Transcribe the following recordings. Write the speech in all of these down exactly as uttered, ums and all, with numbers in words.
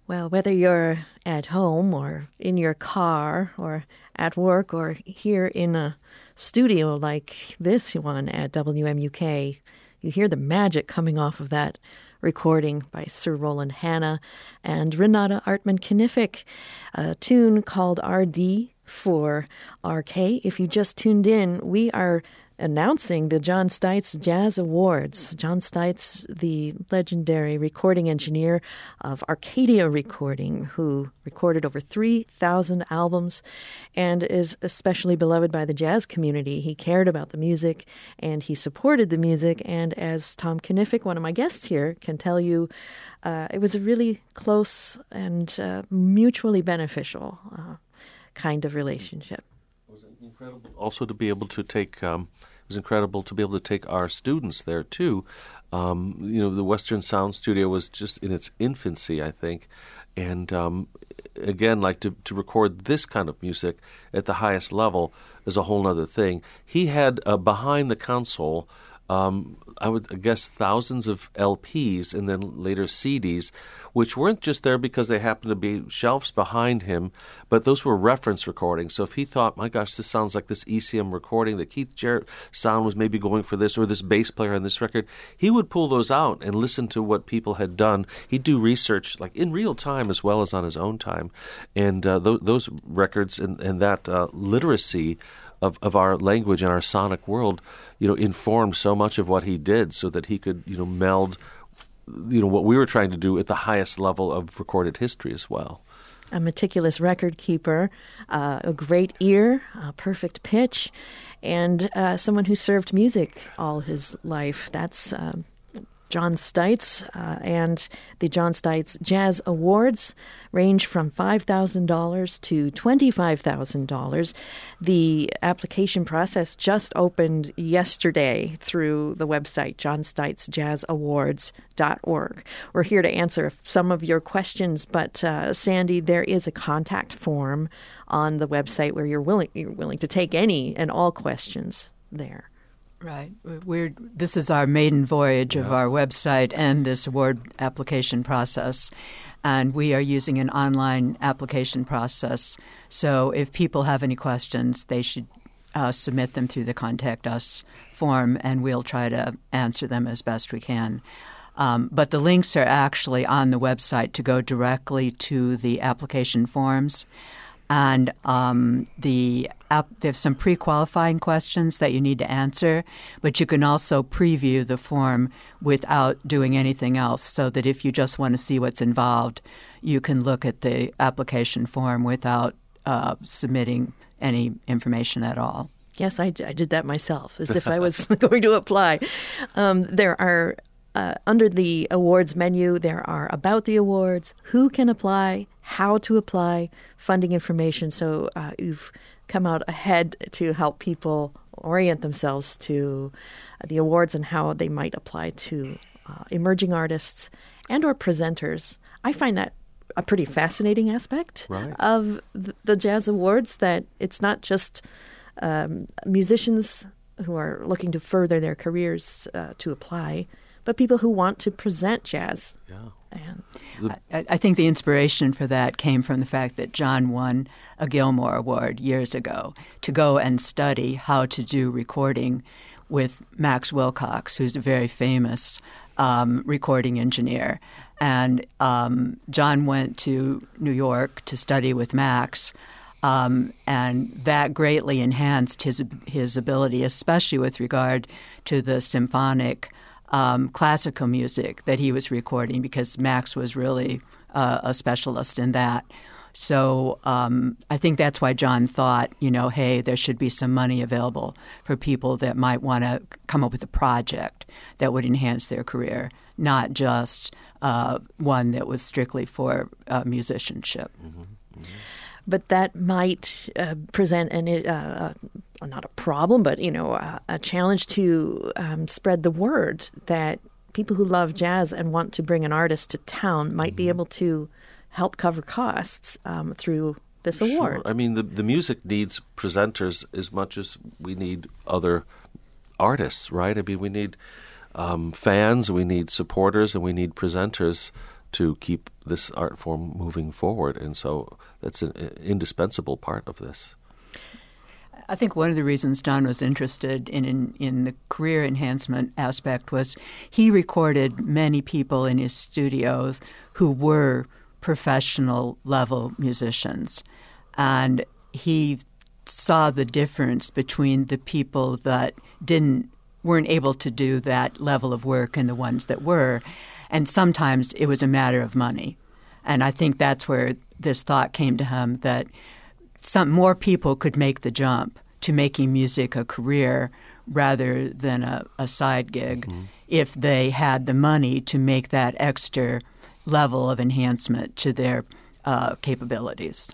Well, whether you're at home or in your car or at work or here in a studio like this one at W M U K, you hear the magic coming off of that recording by Sir Roland Hanna and Renata Artman-Kniffik, a tune called R D for R K. If you just tuned in, we are announcing the John Stites Jazz Awards. John Stites, the legendary recording engineer of Arcadia Recording, who recorded over three thousand albums and is especially beloved by the jazz community. He cared about the music and he supported the music. And as Tom Kniffik, one of my guests here, can tell you, uh, it was a really close and uh, mutually beneficial uh, kind of relationship. Incredible. Also, to be able to take, um, it was incredible to be able to take our students there too. Um, you know, the Western Sound Studio was just in its infancy, I think, and um, again, like to to record this kind of music at the highest level is a whole other thing. He had uh, behind the console, um, I would guess, thousands of L Ps and then later C Ds, which weren't just there because they happened to be shelves behind him, but those were reference recordings. So if he thought, my gosh, this sounds like this E C M recording that Keith Jarrett sound was maybe going for this, or this bass player on this record, he would pull those out and listen to what people had done. He'd do research like in real time as well as on his own time. And uh, th- those records and, and that uh, literacy of, of our language and our sonic world, you know, informed so much of what he did so that he could, you know, meld, you know, what we were trying to do at the highest level of recorded history as well. A meticulous record keeper, uh, a great ear, a perfect pitch, and uh, someone who served music all his life. That's uh, John Stites, uh, and the John Stites Jazz Awards range from five thousand dollars to twenty-five thousand dollars. The application process just opened yesterday through the website john stites jazz awards dot org. We're here to answer some of your questions, but uh, Sandy, there is a contact form on the website where you're willing you're willing to take any and all questions there. Right. We're this is our maiden voyage yeah. of our website and this award application process. And we are using an online application process. So if people have any questions, they should uh, submit them through the Contact Us form, and we'll try to answer them as best we can. Um, but the links are actually on the website to go directly to the application forms. And um, the app, there's some pre-qualifying questions that you need to answer, but you can also preview the form without doing anything else, so that if you just want to see what's involved, you can look at the application form without uh, submitting any information at all. Yes, I, I did that myself, as if I was going to apply. Um, there are Uh, under the awards menu, there are about the awards, who can apply, how to apply, funding information. So uh, you've come out ahead to help people orient themselves to the awards and how they might apply to uh, emerging artists and or presenters. I find that a pretty fascinating aspect right. of the Jazz Awards, that it's not just um, musicians who are looking to further their careers uh, to apply, but people who want to present jazz. Yeah. And I, I think the inspiration for that came from the fact that John won a Gilmore Award years ago to go and study how to do recording with Max Wilcox, who's a very famous um, recording engineer. And um, John went to New York to study with Max, um, and that greatly enhanced his his ability, especially with regard to the symphonic Um, classical music that he was recording, because Max was really uh, a specialist in that. So um, I think that's why John thought, you know, hey, there should be some money available for people that might want to come up with a project that would enhance their career, not just uh, one that was strictly for uh, musicianship. Mm-hmm. Mm-hmm. But that might uh, present an, uh, uh, not a problem, but, you know, a, a challenge to um, spread the word that people who love jazz and want to bring an artist to town might mm-hmm. be able to help cover costs um, through this award. Sure. I mean, the, the music needs presenters as much as we need other artists, right? I mean, we need um, fans, we need supporters, and we need presenters to keep this art form moving forward. And so that's an indispensable part of this. I think one of the reasons John was interested in, in in the career enhancement aspect was he recorded many people in his studios who were professional level musicians, and he saw the difference between the people that didn't weren't able to do that level of work and the ones that were, and sometimes it was a matter of money. And I think that's where this thought came to him that some more people could make the jump to making music a career rather than a, a side gig mm-hmm. if they had the money to make that extra level of enhancement to their uh, capabilities.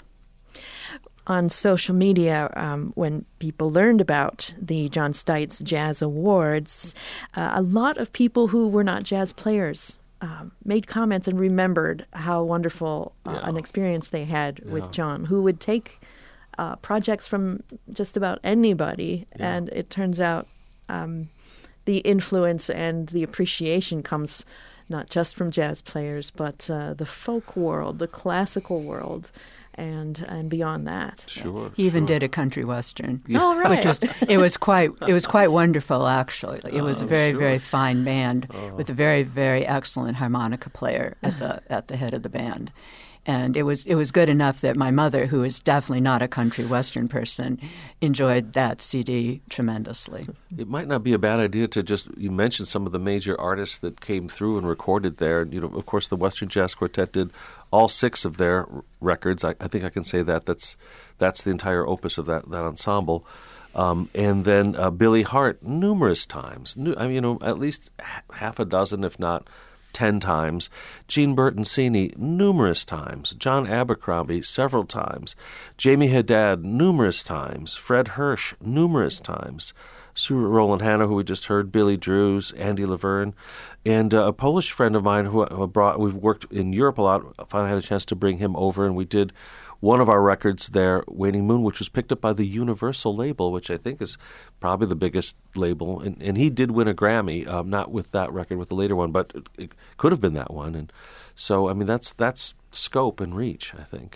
On social media, um, when people learned about the John Stites Jazz Awards, uh, a lot of people who were not jazz players um, made comments and remembered how wonderful uh, yeah. an experience they had yeah. with John, who would take uh, projects from just about anybody, yeah. and it turns out um, the influence and the appreciation comes not just from jazz players, but uh, the folk world, the classical world, and and beyond that. Sure. He even sure. did a country western. Yeah. Oh, right. Which was it was quite it was quite wonderful actually. It was oh, a very sure. very fine band oh. with a very very excellent harmonica player at the at the head of the band. And it was it was good enough that my mother, who is definitely not a country western person, enjoyed that C D tremendously. It might not be a bad idea to just, you mentioned some of the major artists that came through and recorded there. You know, of course, the Western Jazz Quartet did all six of their records. I, I think I can say that. That's that's the entire opus of that, that ensemble. Um, and then uh, Billy Hart numerous times. New, I mean, you know, at least half a dozen, if not ten times. Gene Bertoncini numerous times. John Abercrombie several times. Jamie Haddad numerous times. Fred Hirsch numerous times. Sue Roland Hanna, who we just heard, Billy Drews, Andy Laverne, and uh, a Polish friend of mine who, who brought. We've worked in Europe a lot. I finally had a chance to bring him over, and we did one of our records there, Waning Moon, which was picked up by the Universal label, which I think is probably the biggest label. And, and he did win a Grammy, um, not with that record, with the later one, but it, it could have been that one. And so, I mean, that's that's scope and reach, I think.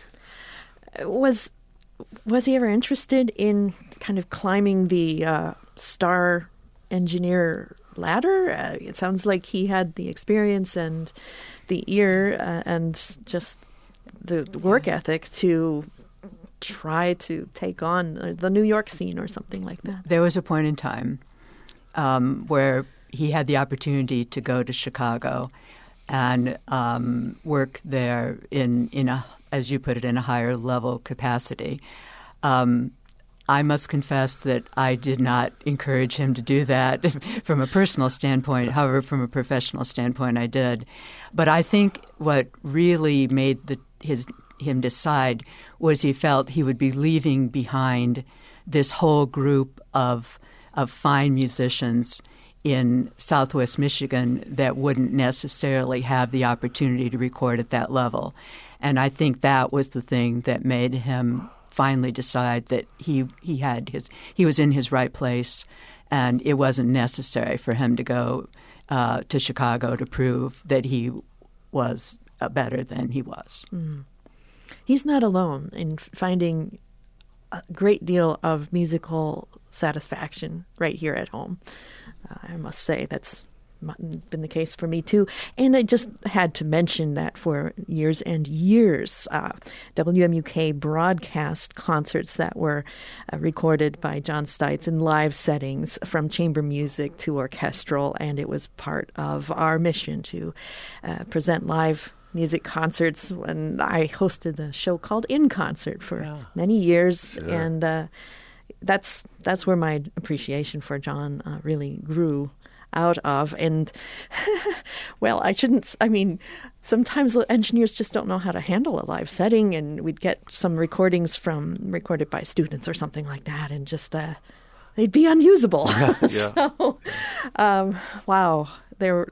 Was was he ever interested in kind of climbing the uh, star engineer ladder? Uh, it sounds like he had the experience and the ear uh, and just the work ethic to try to take on the New York scene or something like that. There was a point in time um, where he had the opportunity to go to Chicago and um, work there in, in a, as you put it, in a higher level capacity. Um, I must confess that I did not encourage him to do that from a personal standpoint. However, from a professional standpoint, I did. But I think what really made the his him decide was he felt he would be leaving behind this whole group of of fine musicians in Southwest Michigan that wouldn't necessarily have the opportunity to record at that level. And I think that was the thing that made him finally decide that he he had his he was in his right place, and it wasn't necessary for him to go uh, to Chicago to prove that he was uh, better than he was. Mm. He's not alone in finding a great deal of musical satisfaction right here at home. Uh, I must say that's been the case for me too. And I just had to mention that for years and years, uh, W M U K broadcast concerts that were uh, recorded by John Stites in live settings, from chamber music to orchestral, and it was part of our mission to uh, present live music concerts. And I hosted the show called In Concert for yeah. many years, sure. and uh, that's that's where my appreciation for John uh, really grew out of. And well, I shouldn't, I mean, sometimes engineers just don't know how to handle a live setting, and we'd get some recordings from recorded by students or something like that, and just uh, they'd be unusable. Yeah, yeah. So, um, wow, there,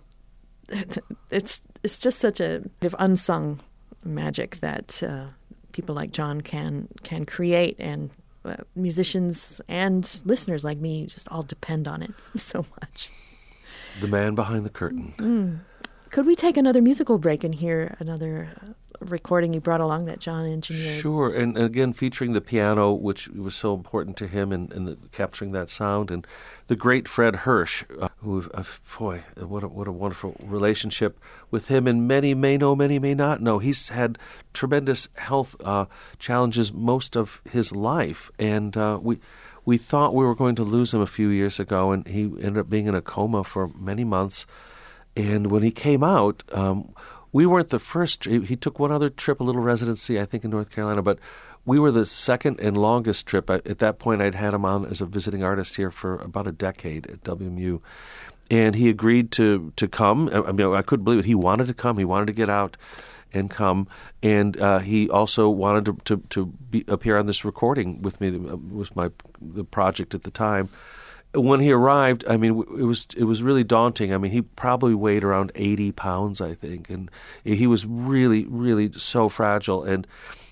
it's it's just such a unsung magic that uh, people like John can can create, and uh, musicians and listeners like me just all depend on it so much. The man behind the curtain. Mm. Could we take another musical break and hear another uh, recording you brought along that John engineered? Sure, and, and again, featuring the piano, which was so important to him, and, and the, capturing that sound, and the great Fred Hirsch, uh, who, uh, boy, what a, what a wonderful relationship with him, and many may know, many may not know. He's had tremendous health uh, challenges most of his life, and uh, we we thought we were going to lose him a few years ago, and he ended up being in a coma for many months. And when he came out, um, we weren't the first. He, he took one other trip, a little residency, I think, in North Carolina, but we were the second and longest trip. I, at that point, I'd had him on as a visiting artist here for about a decade at W M U. And he agreed to, to come. I mean, I couldn't believe it. He wanted to come. He wanted to get out and come. And uh, he also wanted to, to, to be, appear on this recording with me. It was my the project at the time. When he arrived, I mean, it was it was really daunting. I mean, he probably weighed around eighty pounds, I think, and he was really, really so fragile. And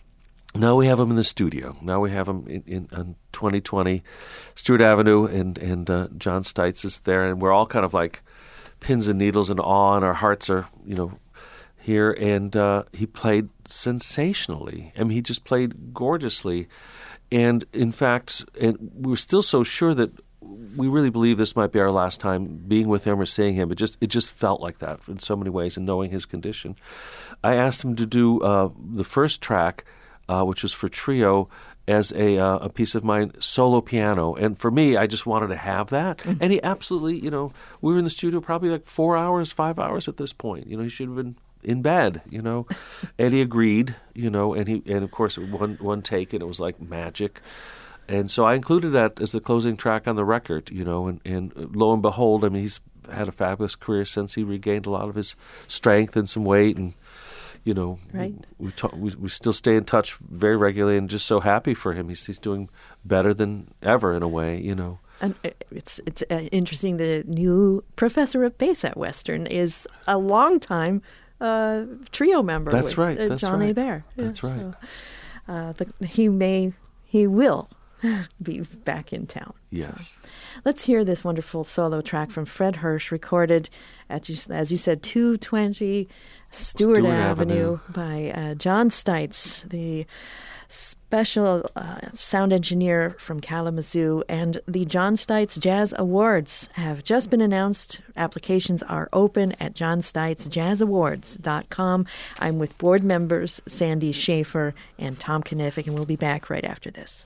now we have him in the studio. Now we have him in, in on twenty twenty Stewart Avenue, and and uh, John Stites is there, and we're all kind of like pins and needles in awe, and our hearts are, you know, here. And uh, he played sensationally. I mean, he just played gorgeously, and in fact, and we were still so sure that we really believe this might be our last time being with him or seeing him. It just it just felt like that in so many ways, and knowing his condition. I asked him to do uh, the first track, uh, which was for trio, as a uh, a piece of my solo piano. And for me, I just wanted to have that. Mm-hmm. And he absolutely, you know, we were in the studio probably like four hours, five hours at this point. You know, he should have been in bed, you know. And he agreed, you know, and he and of course one one take, and it was like magic. And so I included that as the closing track on the record, you know, and, and lo and behold, I mean, he's had a fabulous career since. He regained a lot of his strength and some weight, and, you know, right. we, talk, we we still stay in touch very regularly, and just so happy for him. He's, he's doing better than ever in a way, you know. And it's it's uh, interesting that a new professor of bass at Western is a longtime uh, trio member. That's with, right. Uh, That's John right. Hebert. That's yeah, right. So, uh, the, he may, he will be back in town. Yes. So. Let's hear this wonderful solo track from Fred Hirsch, recorded at, as you said, two twenty Stewart, Stewart Avenue, Avenue by uh, John Stites, the special uh, sound engineer from Kalamazoo. And the John Stites Jazz Awards have just been announced. Applications are open at john stites jazz awards dot com. I'm with board members Sandy Schaefer and Tom Knifick, and we'll be back right after this.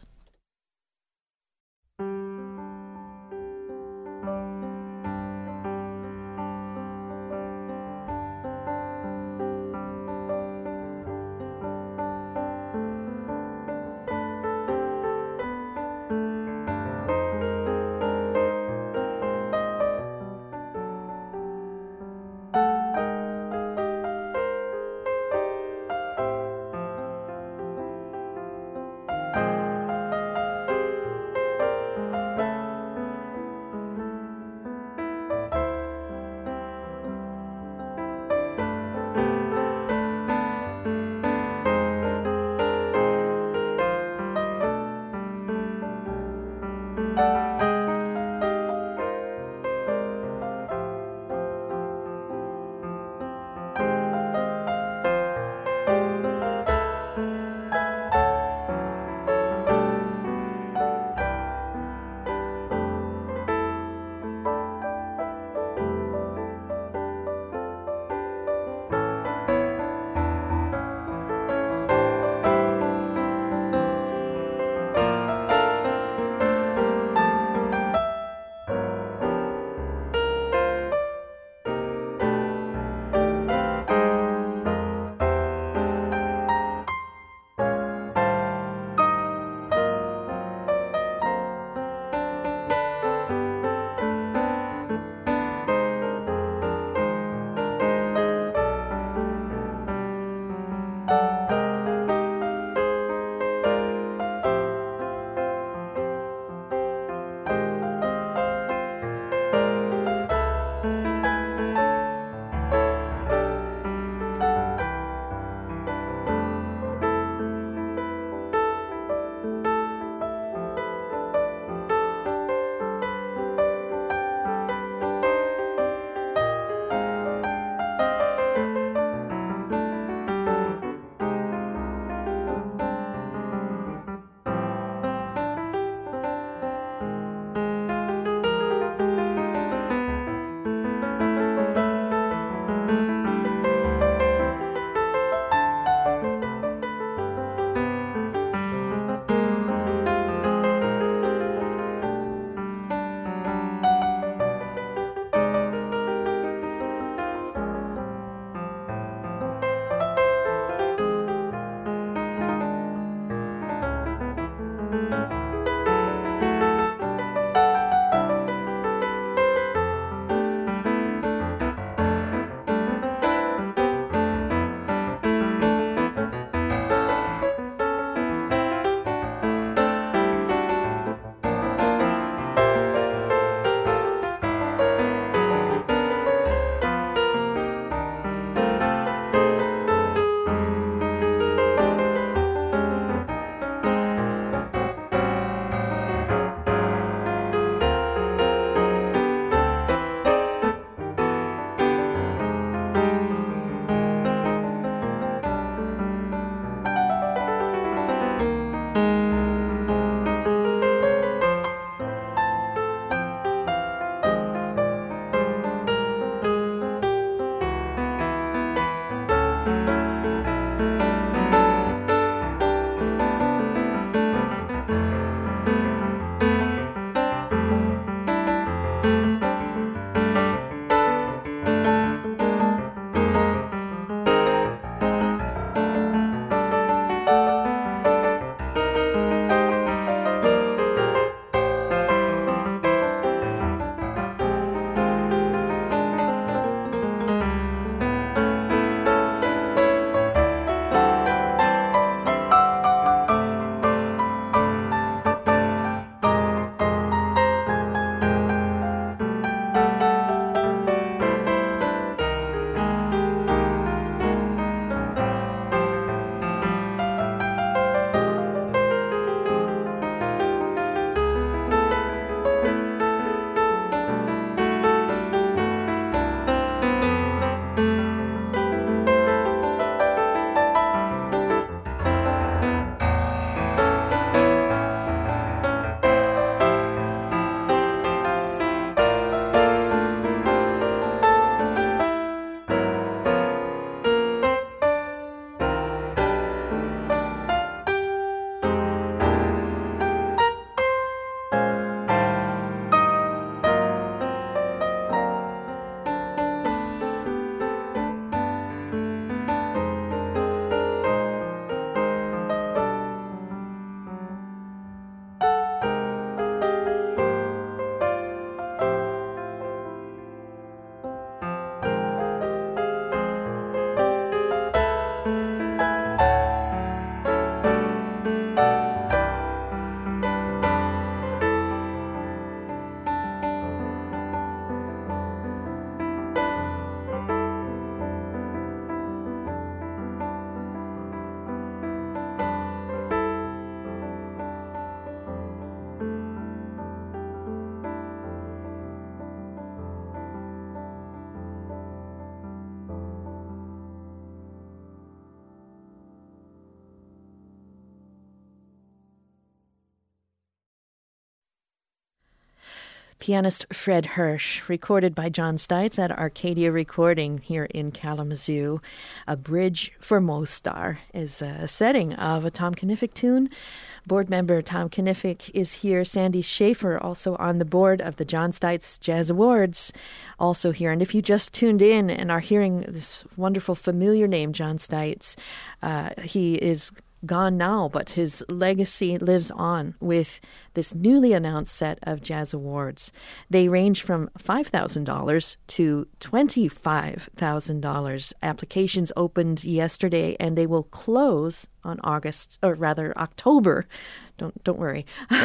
pianist Fred Hirsch, recorded by John Stites at Arcadia Recording here in Kalamazoo. A Bridge for Mostar is a setting of a Tom Knifick tune. Board member Tom Knifick is here. Sandy Schaefer, also on the board of the John Stites Jazz Awards, also here. And if you just tuned in and are hearing this wonderful familiar name, John Stites, uh, he is gone now, but his legacy lives on with this newly announced set of jazz awards. They range from five thousand dollars to twenty-five thousand dollars. Applications opened yesterday, and they will close on August, or rather October. Don't don't worry,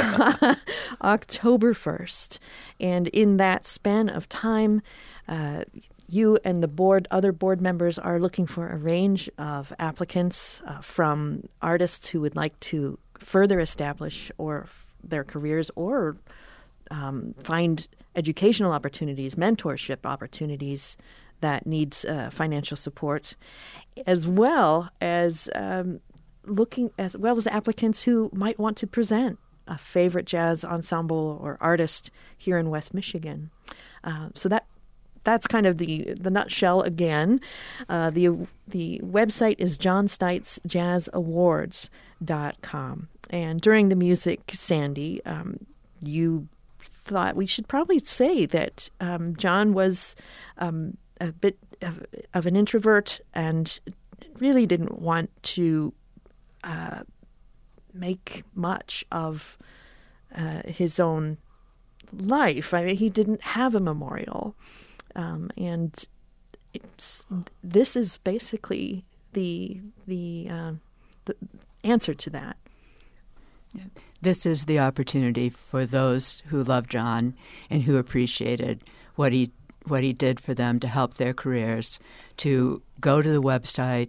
October first. And in that span of time, uh, you and the board, other board members, are looking for a range of applicants uh, from artists who would like to further establish or f- their careers or um, find educational opportunities, mentorship opportunities that needs uh, financial support, as well as um, looking as well as applicants who might want to present a favorite jazz ensemble or artist here in West Michigan. Uh, so that. That's kind of the, the nutshell again. Uh, the the website is john stites jazz awards dot com. And during the music, Sandy, um, you thought we should probably say that um, John was um, a bit of, of an introvert and really didn't want to uh, make much of uh, his own life. I mean, he didn't have a memorial. Um, and it's, this is basically the the, uh, the answer to that. This is the opportunity for those who love John and who appreciated what he what he did for them to help their careers to go to the website,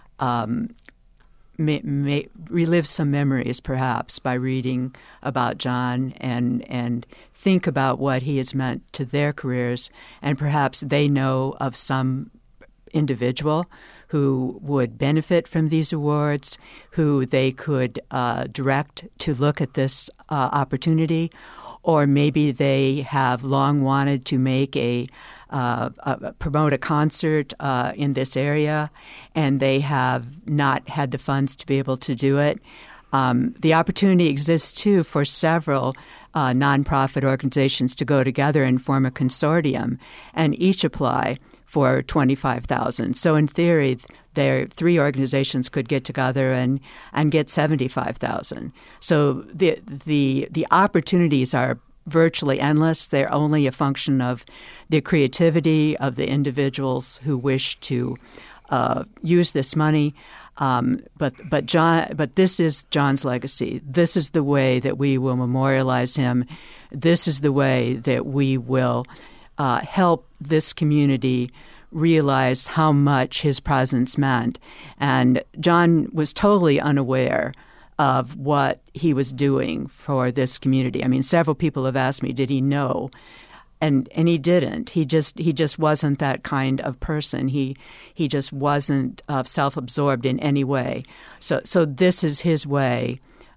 um, may, may, relive some memories perhaps by reading about John and and. think about what he has meant to their careers, and perhaps they know of some individual who would benefit from these awards, who they could uh, direct to look at this uh, opportunity, or maybe they have long wanted to make a uh, uh, promote a concert uh, in this area, and they have not had the funds to be able to do it. Um, the opportunity exists, too, for several uh, nonprofit organizations to go together and form a consortium and each apply for twenty-five thousand dollars. So in theory, there three organizations could get together and, and get seventy-five thousand dollars. So the the the opportunities are virtually endless. They're only a function of the creativity of the individuals who wish to uh, use this money. Um, but but John, but this is John's legacy. This is the way that we will memorialize him. This is the way that we will uh, help this community realize how much his presence meant. And John was totally unaware of what he was doing for this community. I mean, several people have asked me, did he know? And and he didn't. He just he just wasn't that kind of person. He he just wasn't uh, self-absorbed in any way. So so this is his way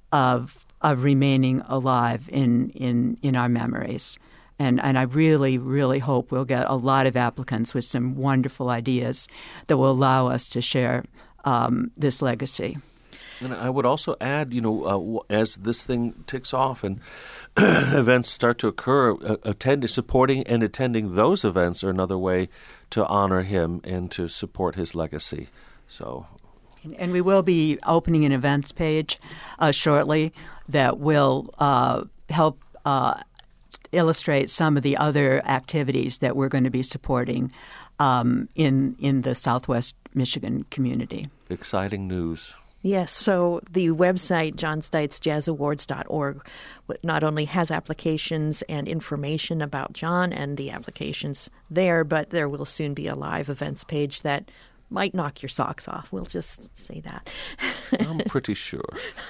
of of remaining alive in in, in our memories. And and I really really hope we'll get a lot of applicants with some wonderful ideas that will allow us to share um, this legacy. And I would also add, you know, uh, as this thing ticks off and events start to occur, uh, attending, supporting and attending those events are another way to honor him and to support his legacy. So, and, and we will be opening an events page uh, shortly that will uh, help uh, illustrate some of the other activities that we're going to be supporting um, in in the Southwest Michigan community. Exciting news. Yes, so the website, john stites jazz awards dot org, not only has applications and information about John and the applications there, but there will soon be a live events page that might knock your socks off. We'll just say that. I'm pretty sure.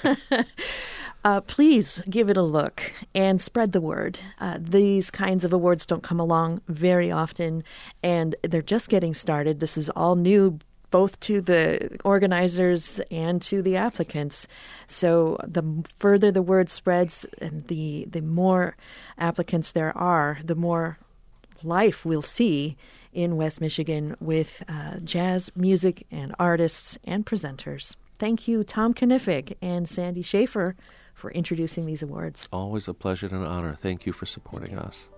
Uh, please give it a look and spread the word. Uh, these kinds of awards don't come along very often, and they're just getting started. This is all new both to the organizers and to the applicants. So the further the word spreads and the, the more applicants there are, the more life we'll see in West Michigan with uh, jazz music and artists and presenters. Thank you, Tom Kniffik and Sandy Schaefer, for introducing these awards. Always a pleasure and an honor. Thank you for supporting us.